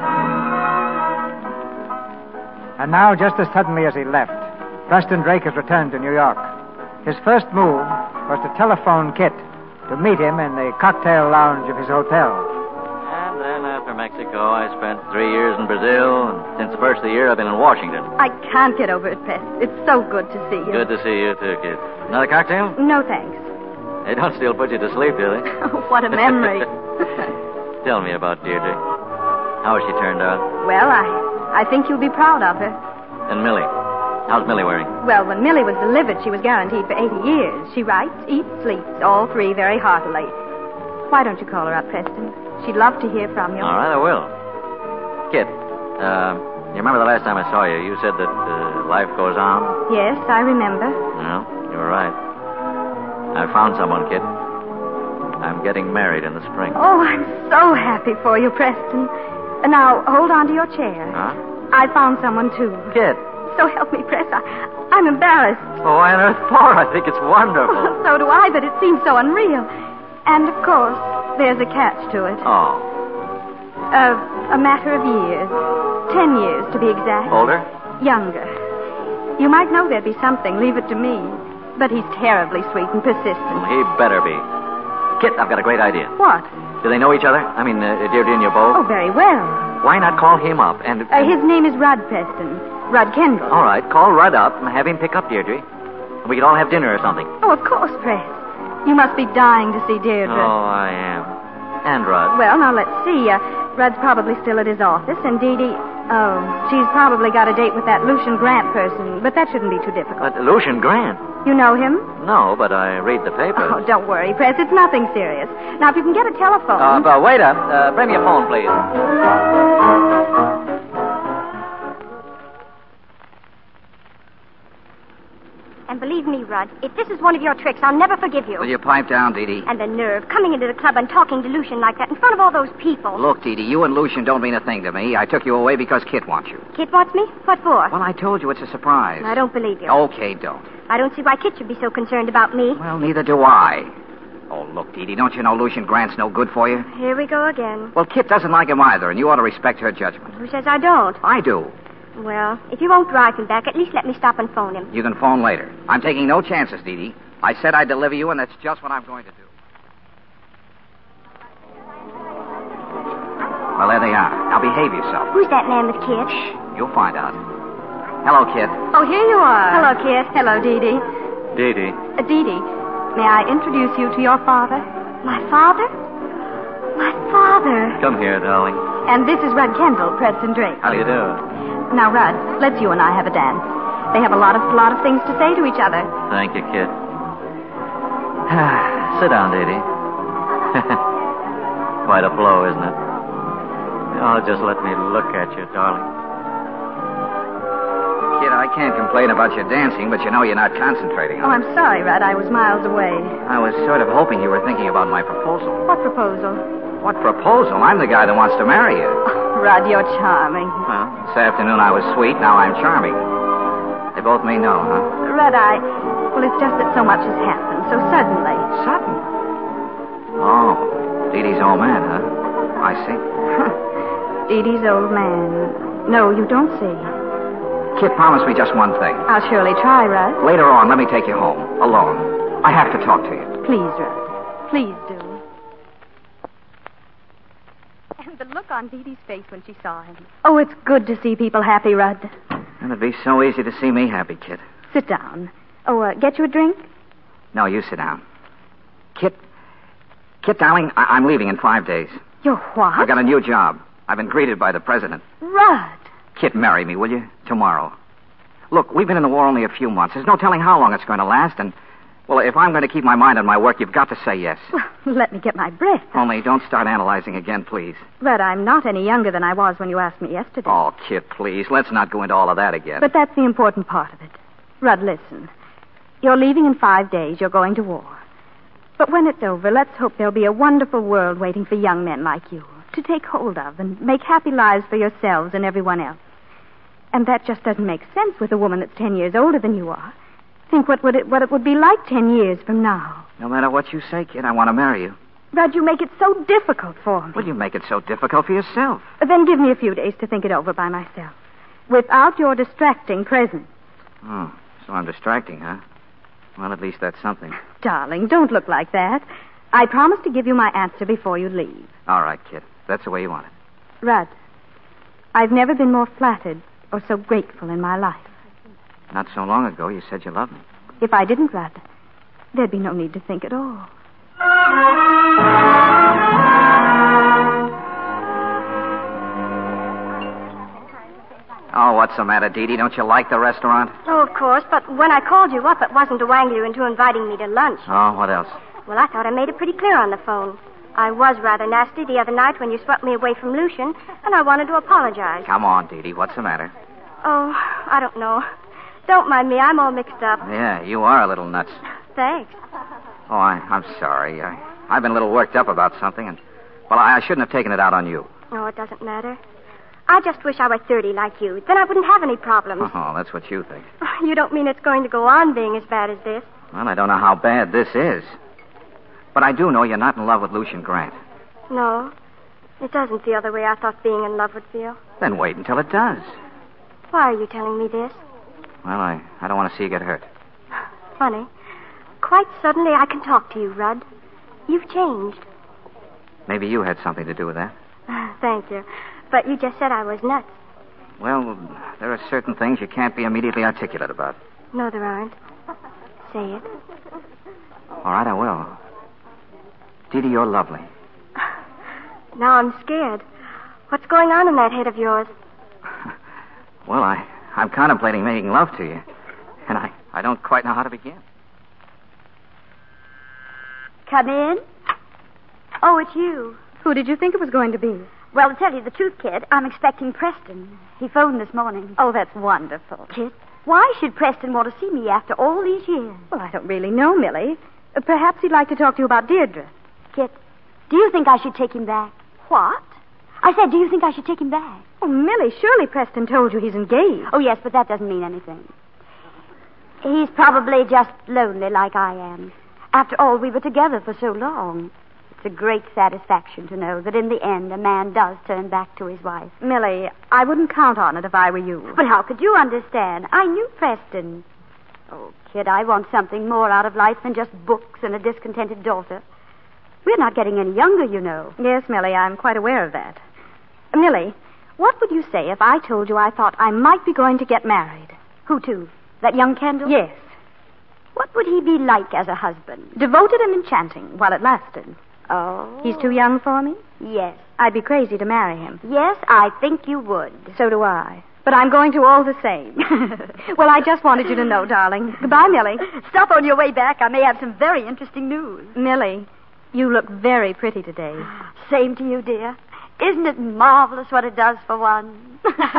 And now, just as suddenly as he left, Preston Drake has returned to New York. His first move was to telephone Kit to meet him in the cocktail lounge of his hotel. And then after Mexico, I spent 3 years in Brazil, and since the first of the year, I've been in Washington. I can't get over it, Pres. It's so good to see you. Good to see you, too, kid. Another cocktail? No, thanks. They don't still put you to sleep, do they? What a memory. Tell me about Deirdre. How has she turned out? Well, I think you'll be proud of her. And Millie? How's Millie wearing? Well, when Millie was delivered, she was guaranteed for 80 years. She writes, eats, sleeps, all three very heartily. Why don't you call her up, Preston? She'd love to hear from you. All right, I will. Kit, you remember the last time I saw you? You said that life goes on? Yes, I remember. Well, you were right. I found someone, Kit. I'm getting married in the spring. Oh, I'm so happy for you, Preston. Now, hold on to your chair. Huh? I found someone, too. Kit. So help me, Press. I'm embarrassed. Oh, why on earth for? I think it's wonderful. So do I, but it seems so unreal. And, of course, there's a catch to it. Oh. A matter of years. 10 years, to be exact. Older? Younger. You might know there'd be something. Leave it to me. But he's terribly sweet and persistent. Well, he better be. Kit, I've got a great idea. What? Do they know each other? I mean, Deirdre and you both? Oh, very well. Why not call him up and... His name is Rudd Preston. Rudd Kendall. All right, call Rudd up and have him pick up Deirdre. We could all have dinner or something. Oh, of course, Press. You must be dying to see Deirdre. Oh, I am. And Rudd. Well, now, let's see. Rudd's probably still at his office, and Dee Dee... Oh, she's probably got a date with that Lucian Grant person, but that shouldn't be too difficult. But Lucian Grant? You know him? No, but I read the papers. Oh, don't worry, Press. It's nothing serious. Now, if you can get a telephone... Waiter, bring me a phone, please. And believe me, Rudd, if this is one of your tricks, I'll never forgive you. Will you pipe down, Dee Dee? And the nerve, coming into the club and talking to Lucian like that in front of all those people. Look, Dee Dee, you and Lucian don't mean a thing to me. I took you away because Kit wants you. Kit wants me? What for? Well, I told you it's a surprise. I don't believe you. Okay, don't. I don't see why Kit should be so concerned about me. Well, neither do I. Oh, look, Dee Dee, don't you know Lucian Grant's no good for you? Here we go again. Well, Kit doesn't like him either, and you ought to respect her judgment. Who says I don't? I do. Well, if you won't drive him back, at least let me stop and phone him. You can phone later. I'm taking no chances, Dee Dee. I said I'd deliver you, and that's just what I'm going to do. Well, there they are. Now behave yourself. Who's that man with Kit? Shh. You'll find out. Hello, Kit. Oh, here you are. Hello, Kit. Hello, Dee Dee. Dee Dee. Dee Dee, may I introduce you to your father? My father? My father. Come here, darling. And this is Rudd Kendall, Preston Drake. How do you do? Now, Rudd, let's you and I have a dance. They have a lot of things to say to each other. Thank you, kid. Sit down, Dee Dee. Quite a blow, isn't it? Oh, just let me look at you, darling. Kid, I can't complain about your dancing, but you know you're not concentrating Oh, on I'm sorry, Rudd. I was miles away. I was sort of hoping you were thinking about my proposal. What proposal? What proposal? I'm the guy that wants to marry you. Oh, Rudd, you're charming. Well, this afternoon I was sweet, now I'm charming. They both may know, huh? Rudd, well, it's just that so much has happened so suddenly. Sudden? Oh, Dee Dee's old man, huh? I see. Dee Dee's old man. No, you don't see. Kit, promise me just one thing. I'll surely try, Rudd. Later on, let me take you home, alone. I have to talk to you. Please, Rudd. Please do. And the look on Dee Dee's face when she saw him. Oh, it's good to see people happy, Rudd. And it'd be so easy to see me happy, Kit. Sit down. Oh, get you a drink? No, you sit down. Kit, darling, I'm leaving in 5 days. You're what? I've got a new job. I've been greeted by the president. Rudd. Kit, marry me, will you? Tomorrow. Look, we've been in the war only a few months. There's no telling how long it's going to last, and, well, if I'm going to keep my mind on my work, you've got to say yes. Well, let me get my breath. Only don't start analyzing again, please. Rudd, I'm not any younger than I was when you asked me yesterday. Oh, Kit, please, let's not go into all of that again. But that's the important part of it. Rudd, listen. You're leaving in 5 days. You're going to war. But when it's over, let's hope there'll be a wonderful world waiting for young men like you to take hold of and make happy lives for yourselves and everyone else. And that just doesn't make sense with a woman that's 10 years older than you are. Think what it would be like 10 years from now. No matter what you say, Kid, I want to marry you. Rudd, you make it so difficult for me. Well, you make it so difficult for yourself. Then give me a few days to think it over by myself. Without your distracting presence. Oh, so I'm distracting, huh? Well, at least that's something. Darling, don't look like that. I promise to give you my answer before you leave. All right, Kid. That's the way you want it. Rudd, I've never been more flattered or so grateful in my life. Not so long ago, you said you loved me. If I didn't, Rudd, there'd be no need to think at all. Oh, what's the matter, Dee Dee? Don't you like the restaurant? Oh, of course, but when I called you up, it wasn't to wangle you into inviting me to lunch. Oh, what else? Well, I thought I made it pretty clear on the phone. I was rather nasty the other night when you swept me away from Lucian, and I wanted to apologize. Come on, Dee Dee. What's the matter? Oh, I don't know. Don't mind me. I'm all mixed up. Yeah, you are a little nuts. Thanks. Oh, I'm sorry. I've been a little worked up about something, and, well, I shouldn't have taken it out on you. Oh, it doesn't matter. I just wish I were 30 like you. Then I wouldn't have any problems. Oh, that's what you think. You don't mean it's going to go on being as bad as this? Well, I don't know how bad this is. But I do know you're not in love with Lucian Grant. No. It doesn't feel the way I thought being in love would feel. Then wait until it does. Why are you telling me this? Well, I don't want to see you get hurt. Funny. Quite suddenly I can talk to you, Rudd. You've changed. Maybe you had something to do with that. Thank you. But you just said I was nuts. Well, there are certain things you can't be immediately articulate about. No, there aren't. Say it. All right, I will. Dee Dee, you're lovely. Now I'm scared. What's going on in that head of yours? Well, I'm contemplating making love to you. And I don't quite know how to begin. Come in. Oh, it's you. Who did you think it was going to be? Well, to tell you the truth, Kit, I'm expecting Preston. He phoned this morning. Oh, that's wonderful. Kit, why should Preston want to see me after all these years? Well, I don't really know, Millie. Perhaps he'd like to talk to you about Deirdre. Kit, do you think I should take him back? What? I said, do you think I should take him back? Oh, Millie, surely Preston told you he's engaged. Oh, yes, but that doesn't mean anything. He's probably just lonely like I am. After all, we were together for so long. It's a great satisfaction to know that in the end a man does turn back to his wife. Millie, I wouldn't count on it if I were you. But how could you understand? I knew Preston. Oh, kid, I want something more out of life than just books and a discontented daughter. We're not getting any younger, you know. Yes, Millie, I'm quite aware of that. Millie, what would you say if I told you I thought I might be going to get married? Who to? That young Kendall? Yes. What would he be like as a husband? Devoted and enchanting while it lasted. Oh. He's too young for me? Yes. I'd be crazy to marry him. Yes, I think you would. So do I. But I'm going to all the same. Well, I just wanted you to know, darling. Goodbye, Millie. Stop on your way back. I may have some very interesting news. Millie, you look very pretty today. Same to you, dear. Isn't it marvelous what it does for one?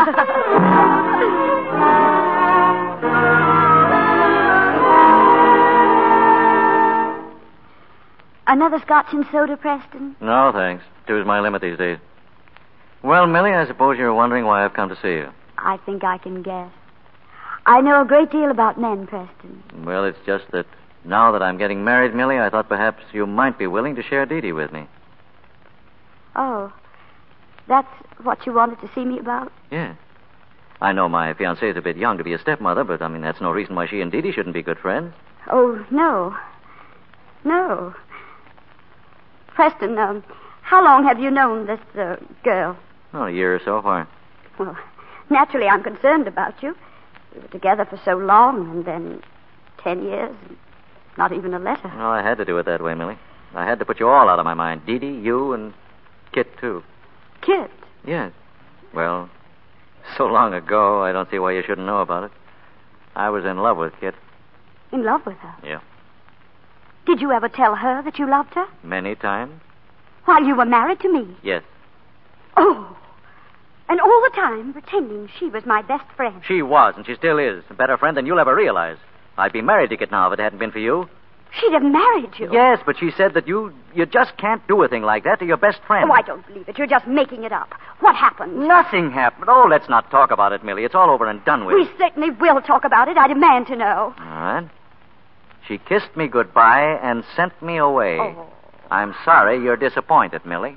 Another scotch and soda, Preston? No, thanks. Two's my limit these days. Well, Millie, I suppose you're wondering why I've come to see you. I think I can guess. I know a great deal about men, Preston. Well, it's just that now that I'm getting married, Millie, I thought perhaps you might be willing to share Dee Dee with me. Oh, that's what you wanted to see me about? Yeah. I know my fiancée is a bit young to be a stepmother, but, that's no reason why she and Dee Dee shouldn't be good friends. Oh, no. No. Preston, how long have you known this girl? Oh, a year or so far. Well, naturally, I'm concerned about you. We were together for so long, and then 10 years, and not even a letter. Well, I had to do it that way, Millie. I had to put you all out of my mind. Dee Dee, you, and Kit, too. Kit? Yes. Well, so long ago, I don't see why you shouldn't know about it. I was in love with Kit. In love with her? Yeah. Did you ever tell her that you loved her? Many times. While you were married to me? Yes. Oh. And all the time pretending she was my best friend. She was, and she still is. A better friend than you'll ever realize. I'd be married to Kit now if it hadn't been for you. She'd have married you. Yes, but she said that you just can't do a thing like that to your best friend. Oh, I don't believe it. You're just making it up. What happened? Nothing happened. Oh, let's not talk about it, Millie. It's all over and done with. We certainly will talk about it. I demand to know. All right. She kissed me goodbye and sent me away. Oh. I'm sorry you're disappointed, Millie.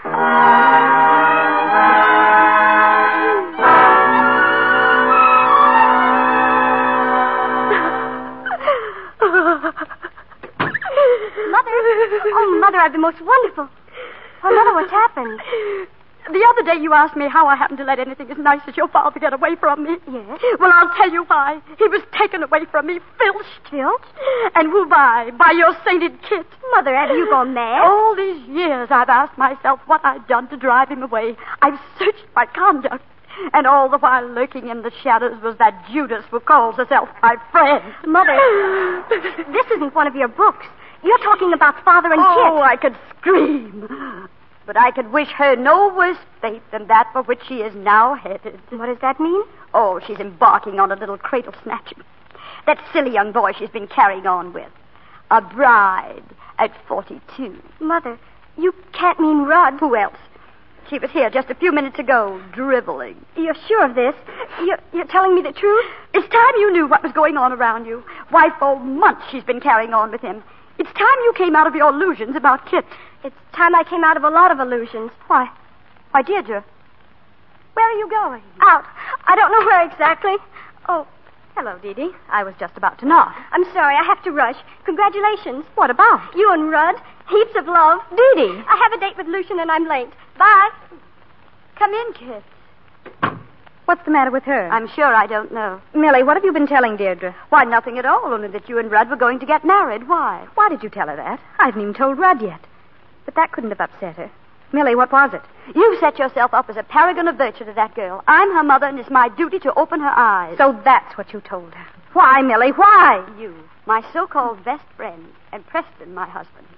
Mother. Oh, Mother, I've been most wonderful. Oh, Mother, what's happened? The other day you asked me how I happened to let anything as nice as your father get away from me. Yes? Well, I'll tell you why. He was taken away from me, filched. Filched? And who by? By your sainted Kit. Mother, have you gone mad? All these years I've asked myself what I'd done to drive him away. I've searched my conduct. And all the while lurking in the shadows was that Judas who calls herself my friend. Mother, this isn't one of your books. You're talking about Father and Kit. Oh, I could scream. But I could wish her no worse fate than that for which she is now headed. What does that mean? Oh, she's embarking on a little cradle snatching. That silly young boy she's been carrying on with. A bride at 42. Mother, you can't mean Rudd. Who else? She was here just a few minutes ago, driveling. You're sure of this? You're telling me the truth? It's time you knew what was going on around you. Why, for months she's been carrying on with him. It's time you came out of your illusions about Kit. It's time I came out of a lot of illusions. Why, Deirdre, where are you going? Out. I don't know where exactly. Oh, hello, Dee Dee. I was just about to knock. I'm sorry, I have to rush. Congratulations. What about? You and Rudd. Heaps of love. Dee Dee. I have a date with Lucian and I'm late. Bye. Come in, Kit. What's the matter with her? I'm sure I don't know. Millie, what have you been telling Deirdre? Why, nothing at all, only that you and Rudd were going to get married. Why? Why did you tell her that? I haven't even told Rudd yet. But that couldn't have upset her. Millie, what was it? You set yourself up as a paragon of virtue to that girl. I'm her mother, and it's my duty to open her eyes. So that's what you told her. Why, Millie, why? You, my so-called best friend, and Preston, my husband.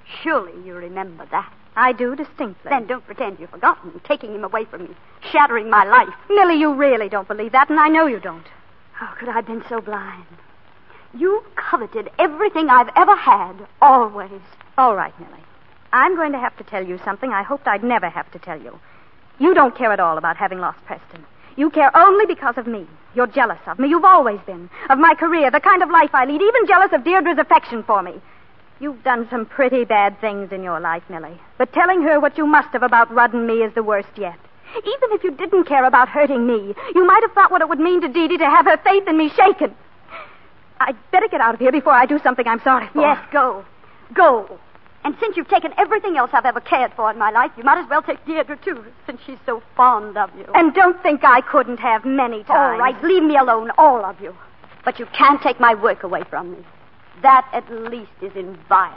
Surely you remember that. I do distinctly. Then don't pretend you've forgotten, taking him away from me, shattering my life. Millie, you really don't believe that, and I know you don't. How could I have been so blind? You coveted everything I've ever had, always. All right, Millie. I'm going to have to tell you something I hoped I'd never have to tell you. You don't care at all about having lost Preston. You care only because of me. You're jealous of me. You've always been. Of my career, the kind of life I lead, even jealous of Deirdre's affection for me. You've done some pretty bad things in your life, Millie. But telling her what you must have about Rudd and me is the worst yet. Even if you didn't care about hurting me, you might have thought what it would mean to Dee Dee to have her faith in me shaken. I'd better get out of here before I do something I'm sorry for. Yes, go. Go. And since you've taken everything else I've ever cared for in my life, you might as well take Deirdre, too, since she's so fond of you. And don't think I couldn't have many times. All right, leave me alone, all of you. But you can't take my work away from me. That, at least, is inviolate.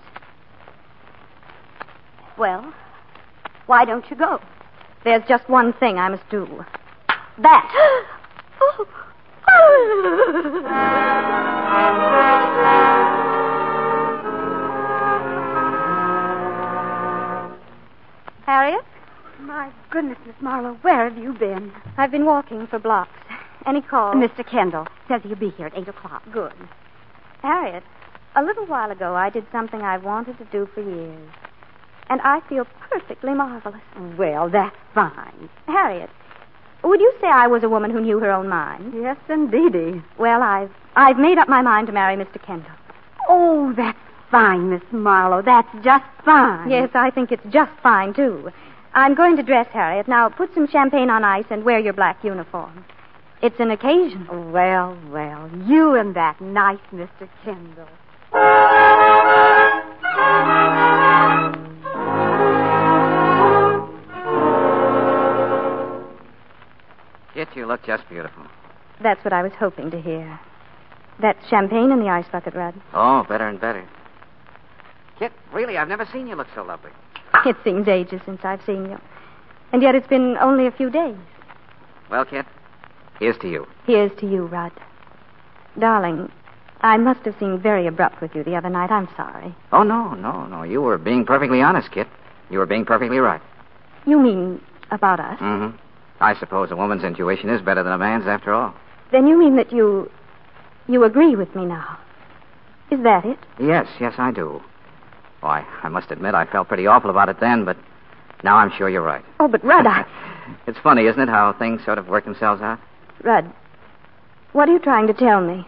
Well, why don't you go? There's just one thing I must do. That. Harriet? My goodness, Miss Marlowe, where have you been? I've been walking for blocks. Any call? Mr. Kendall says he'll be here at 8 o'clock. Good. Harriet, a little while ago I did something I've wanted to do for years. And I feel perfectly marvelous. Well, that's fine. Harriet, would you say I was a woman who knew her own mind? Yes, indeedy. Well, I've made up my mind to marry Mr. Kendall. Oh, that's fine, Miss Marlowe. That's just fine. Yes, I think it's just fine, too. I'm going to dress, Harriet. Now, put some champagne on ice and wear your black uniform. It's an occasion. Well, you and that nice Mr. Kendall. Kit, you look just beautiful. That's what I was hoping to hear. That's champagne in the ice bucket, Rudd. Oh, better and better. Kit, really, I've never seen you look so lovely. It seems ages since I've seen you. And yet it's been only a few days. Well, Kit, here's to you. Here's to you, Rudd. Darling, I must have seemed very abrupt with you the other night. I'm sorry. Oh, no. You were being perfectly honest, Kit. You were being perfectly right. You mean about us? Mm-hmm. I suppose a woman's intuition is better than a man's after all. Then you mean that you agree with me now. Is that it? Yes, I do. Why, I must admit I felt pretty awful about it then, but now I'm sure you're right. Oh, but Rudd, It's funny, isn't it, how things sort of work themselves out? Rudd, what are you trying to tell me?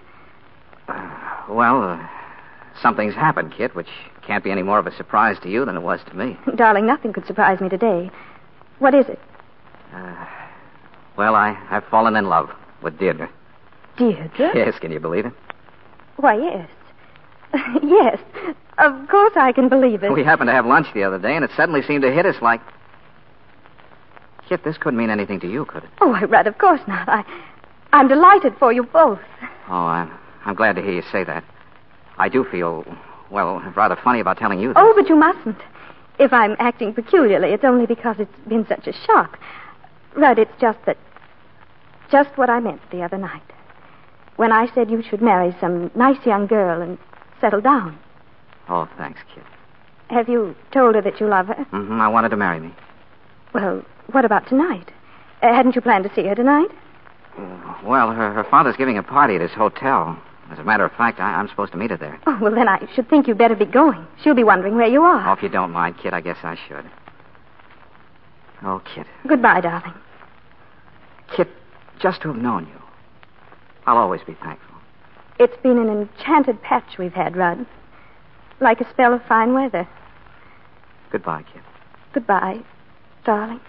Something's happened, Kit, which can't be any more of a surprise to you than it was to me. Darling, nothing could surprise me today. What is it? I've fallen in love with Deirdre. Deirdre? Yes, can you believe it? Why, yes. Yes, of course I can believe it. We happened to have lunch the other day, and it suddenly seemed to hit us like... Kit, this couldn't mean anything to you, could it? Oh, Rudd, of course not. I'm delighted for you both. Oh, I'm glad to hear you say that. I do feel, rather funny about telling you this. Oh, but you mustn't. If I'm acting peculiarly, it's only because it's been such a shock. Rudd, it's just what I meant the other night. When I said you should marry some nice young girl and settle down. Oh, thanks, Kit. Have you told her that you love her? Mm-hmm. I wanted to marry me. Well, what about tonight? Hadn't you planned to see her tonight? Her father's giving a party at his hotel. As a matter of fact, I'm supposed to meet her there. Oh, well, then I should think you'd better be going. She'll be wondering where you are. Oh, if you don't mind, Kit, I guess I should. Oh, Kit. Goodbye, darling. Kit, just to have known you, I'll always be thankful. It's been an enchanted patch we've had, Rudd. Like a spell of fine weather. Goodbye, Kit. Goodbye, darling.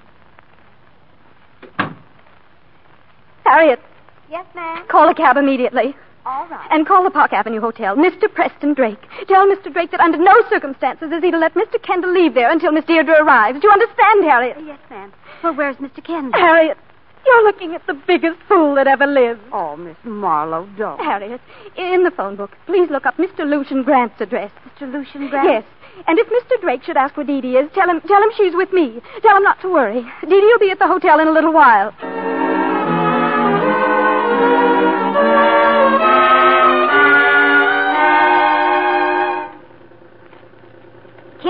Harriet. Yes, ma'am? Call a cab immediately. All right. And call the Park Avenue Hotel. Mr. Preston Drake. Tell Mr. Drake that under no circumstances is he to let Mr. Kendall leave there until Miss Deirdre arrives. Do you understand, Harriet? Yes, ma'am. Well, where's Mr. Kendall? Harriet, you're looking at the biggest fool that ever lived. Oh, Miss Marlowe, don't. Harriet, in the phone book, please look up Mr. Lucian Grant's address. Mr. Lucian Grant? Yes. And if Mr. Drake should ask where Dee Dee is, tell him she's with me. Tell him not to worry. Dee Dee will be at the hotel in a little while.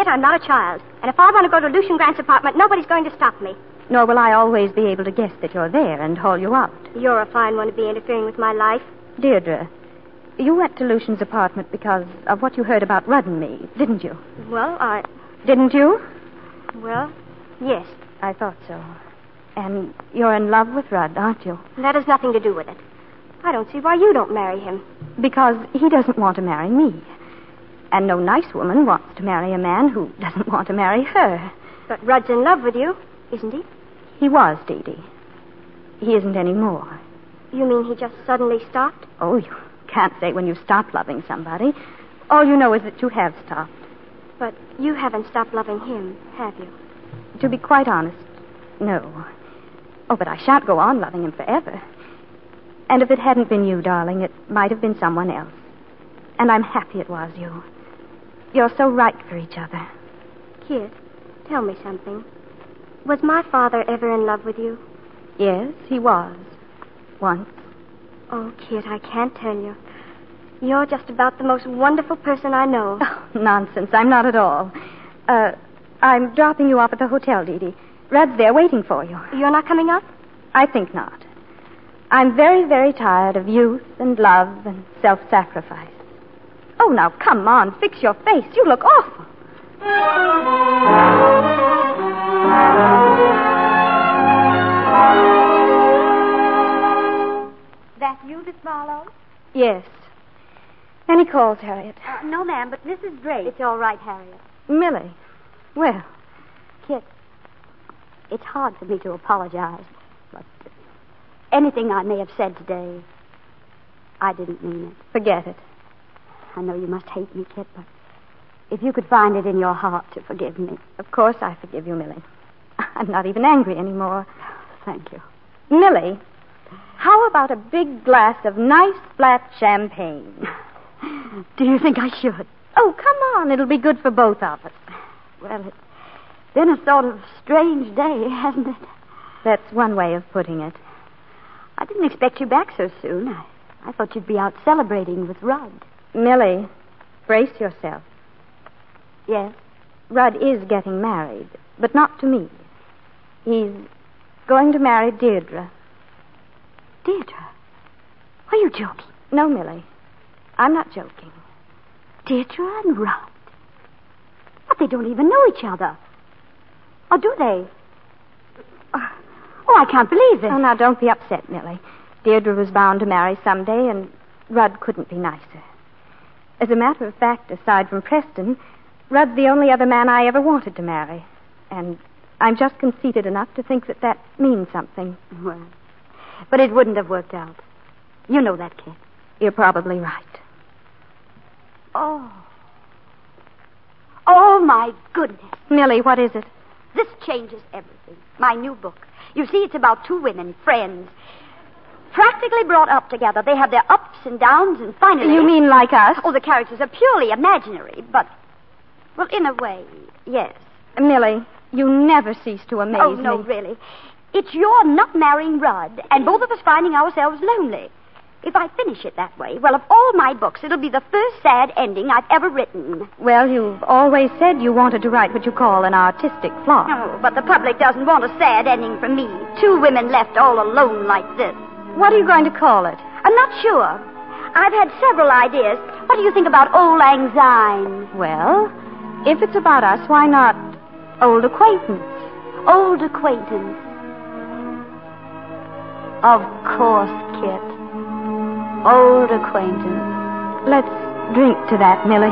I'm not a child. And if I want to go to Lucian Grant's apartment, nobody's going to stop me. Nor will I always be able to guess that you're there and haul you out. You're a fine one to be interfering with my life. Deirdre, you went to Lucian's apartment because of what you heard about Rudd and me, didn't you? Well, Didn't you? Well, yes. I thought so. And you're in love with Rudd, aren't you? That has nothing to do with it. I don't see why you don't marry him. Because he doesn't want to marry me. And no nice woman wants to marry a man who doesn't want to marry her. But Rudd's in love with you, isn't he? He was, Dee Dee. He isn't anymore. You mean he just suddenly stopped? Oh, you can't say when you stop loving somebody. All you know is that you have stopped. But you haven't stopped loving him, have you? To be quite honest, no. Oh, but I shan't go on loving him forever. And if it hadn't been you, darling, it might have been someone else. And I'm happy it was you. You're so right for each other. Kid, tell me something. Was my father ever in love with you? Yes, he was. Once. Oh, Kid, I can't tell you. You're just about the most wonderful person I know. Oh, nonsense. I'm not at all. I'm dropping you off at the hotel, Dee Dee. Rudd's there waiting for you. You're not coming up? I think not. I'm very, very tired of youth and love and self-sacrifice. Oh, now, come on. Fix your face. You look awful. That you, Miss Marlowe? Yes. Any calls, Harriet? No, ma'am, but Mrs. Drake. It's all right, Harriet. Millie. Well, Kit, it's hard for me to apologize, but anything I may have said today, I didn't mean it. forget it. I know you must hate me, Kit, but if you could find it in your heart to forgive me. Of course I forgive you, Millie. I'm not even angry anymore. Thank you. Millie, how about a big glass of nice flat champagne? Do you think I should? Oh, come on. It'll be good for both of us. Well, it's been a sort of strange day, hasn't it? That's one way of putting it. I didn't expect you back so soon. I thought you'd be out celebrating with Rudd. Millie, brace yourself. Yes? Rudd is getting married, but not to me. He's going to marry Deirdre. Deirdre? Are you joking? No, Millie. I'm not joking. Deirdre and Rudd? But they don't even know each other. Or do they? Oh, I can't believe it. Oh, now, don't be upset, Millie. Deirdre was bound to marry someday, and Rudd couldn't be nicer. As a matter of fact, aside from Preston, Rudd's the only other man I ever wanted to marry. And I'm just conceited enough to think that that means something. Well, but it wouldn't have worked out. You know that, Kit. You're probably right. Oh. Oh, my goodness. Millie, what is it? This changes everything. My new book. You see, it's about two women, friends, practically brought up together. They have their ups and downs, and finally... You mean like us? Oh, the characters are purely imaginary, but... Well, in a way, yes. Millie, you never cease to amaze me. Oh, no, really. It's your not marrying Rudd, and both of us finding ourselves lonely. If I finish it that way, well, of all my books, it'll be the first sad ending I've ever written. Well, you've always said you wanted to write what you call an artistic flop. Oh, but the public doesn't want a sad ending from me. Two women left all alone like this. What are you going to call it? I'm not sure. I've had several ideas. What do you think about Old Lang Syne? Well, if it's about us, why not Old Acquaintance? Old Acquaintance. Of course, Kit. Old Acquaintance. Let's drink to that, Millie.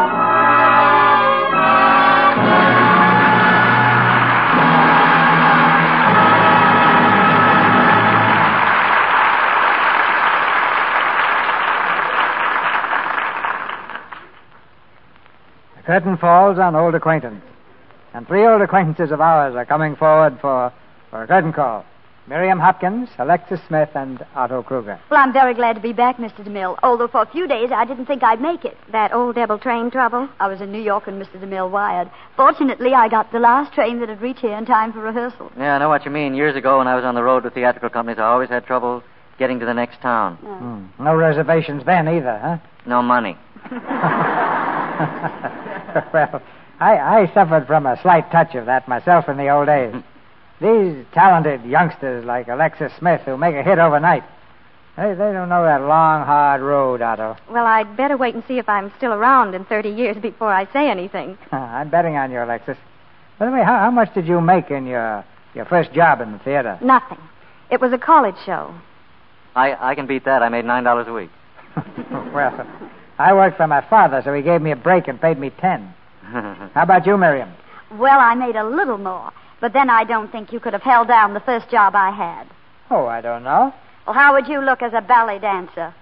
The curtain falls on Old Acquaintance. And three old acquaintances of ours are coming forward for a curtain call. Miriam Hopkins, Alexis Smith, and Otto Kruger. Well, I'm very glad to be back, Mr. DeMille, although for a few days I didn't think I'd make it. That old double train trouble? I was in New York when Mr. DeMille wired. Fortunately, I got the last train that'd reach here in time for rehearsal. Yeah, I know what you mean. Years ago, when I was on the road with theatrical companies, I always had trouble getting to the next town. No reservations then either, huh? No money. Well, I suffered from a slight touch of that myself in the old days. These talented youngsters like Alexis Smith who make a hit overnight, they don't know that long, hard road, Otto. Well, I'd better wait and see if I'm still around in 30 years before I say anything. I'm betting on you, Alexis. By the way, how much did you make in your first job in the theater? Nothing. It was a college show. I can beat that. I made $9 a week. Well, I worked for my father, so he gave me a break and paid me 10. How about you, Miriam? Well, I made a little more, but then I don't think you could have held down the first job I had. Oh, I don't know. Well, how would you look as a ballet dancer?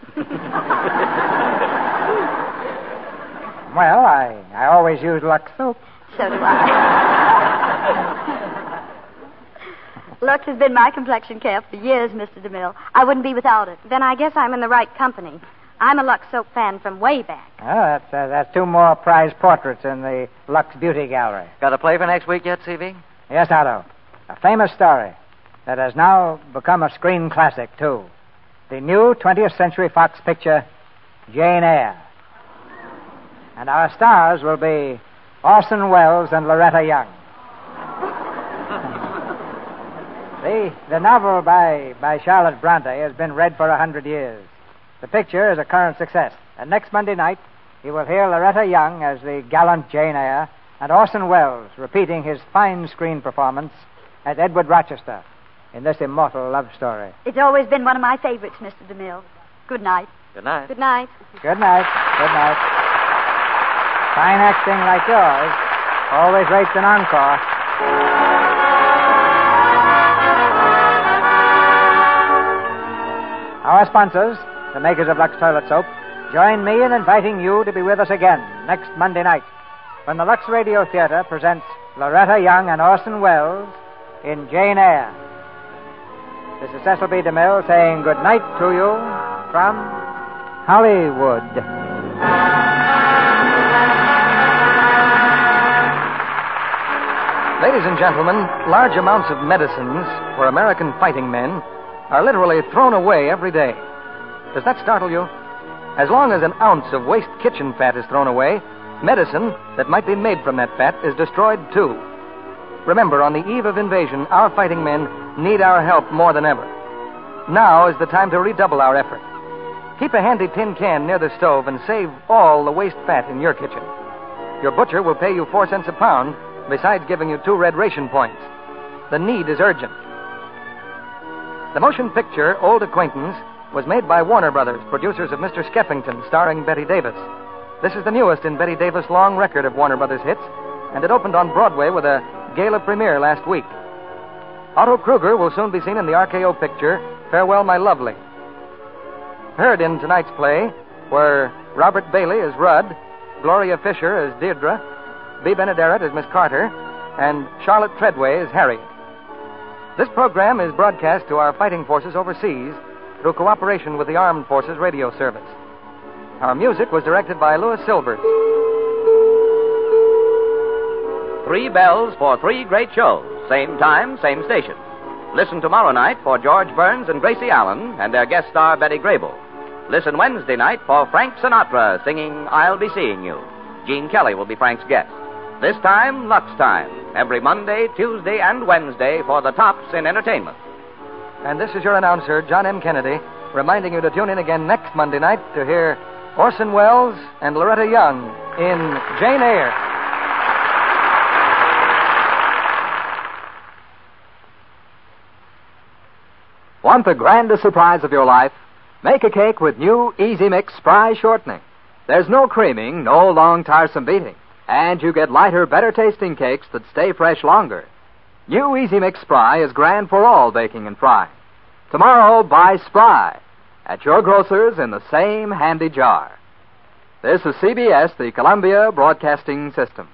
Well, I always use Lux soap. So do I. Lux has been my complexion care for years, Mr. DeMille. I wouldn't be without it. Then I guess I'm in the right company. I'm a Lux soap fan from way back. Oh, that's 2 more prize portraits in the Lux Beauty Gallery. Got a play for next week yet, C.V.? Yes, Otto. A famous story that has now become a screen classic, too. The new 20th Century Fox picture, Jane Eyre. And our stars will be Orson Welles and Loretta Young. The novel by Charlotte Bronte has been read for 100 years. The picture is a current success. And next Monday night, you will hear Loretta Young as the gallant Jane Eyre and Orson Welles repeating his fine screen performance as Edward Rochester in this immortal love story. It's always been one of my favorites, Mr. DeMille. Good night. Good night. Good night. Good night. Good night. Fine acting like yours always rates an encore. Our sponsors, the makers of Lux Toilet Soap, join me in inviting you to be with us again next Monday night when the Lux Radio Theater presents Loretta Young and Orson Welles in Jane Eyre. This is Cecil B. DeMille saying good night to you from Hollywood. Ladies and gentlemen, large amounts of medicines for American fighting men are literally thrown away every day. Does that startle you? As long as an ounce of waste kitchen fat is thrown away, medicine that might be made from that fat is destroyed too. Remember, on the eve of invasion, our fighting men need our help more than ever. Now is the time to redouble our effort. Keep a handy tin can near the stove and save all the waste fat in your kitchen. Your butcher will pay you 4 cents a pound, besides giving you 2 red ration points. The need is urgent. The motion picture Old Acquaintance was made by Warner Brothers, producers of Mr. Skeffington, starring Betty Davis. This is the newest in Betty Davis' long record of Warner Brothers hits, and it opened on Broadway with a gala premiere last week. Otto Kruger will soon be seen in the RKO picture Farewell, My Lovely. Heard in tonight's play were Robert Bailey as Rudd, Gloria Fisher as Deirdre, Bea Benaderet as Miss Carter, and Charlotte Treadway as Harriet. This program is broadcast to our fighting forces overseas through cooperation with the Armed Forces Radio Service. Our music was directed by Louis Silvers. 3 bells for 3 great shows. Same time, same station. Listen tomorrow night for George Burns and Gracie Allen and their guest star Betty Grable. Listen Wednesday night for Frank Sinatra singing I'll Be Seeing You. Gene Kelly will be Frank's guest. This time, Lux Time. Every Monday, Tuesday, and Wednesday for the tops in entertainment. And this is your announcer, John M. Kennedy, reminding you to tune in again next Monday night to hear Orson Welles and Loretta Young in Jane Eyre. Want the grandest surprise of your life? Make a cake with new Easy Mix Spry Shortening. There's no creaming, no long, tiresome beating. And you get lighter, better-tasting cakes that stay fresh longer. New Easy Mix Spry is grand for all baking and frying. Tomorrow, buy Spry at your grocer's in the same handy jar. This is CBS, the Columbia Broadcasting System.